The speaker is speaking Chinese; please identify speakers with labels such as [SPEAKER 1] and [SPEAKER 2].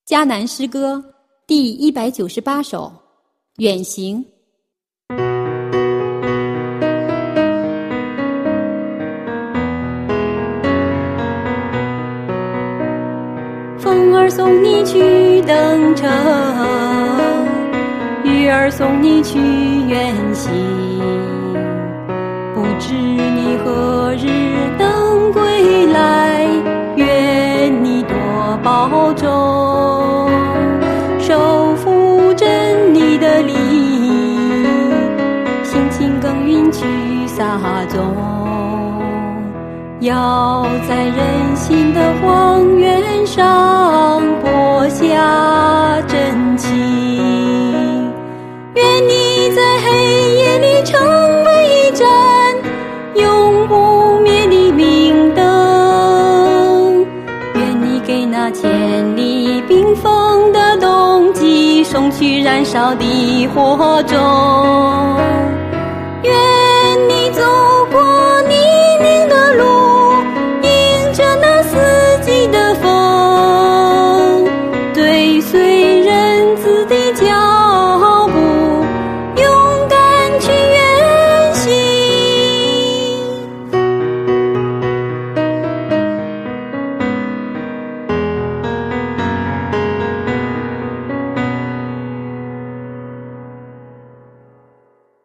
[SPEAKER 1] 迦南诗歌第198首，远行。风儿送你去登城，雨儿送你去远行，不知你何日能归来，愿你多保重，手扶真理的理，辛勤耕耘去撒种，要在人心的荒原上播下真情。愿你在黑夜里成为一盏永不灭的明灯，愿你给那千里冰封的冬季送去燃烧的火种。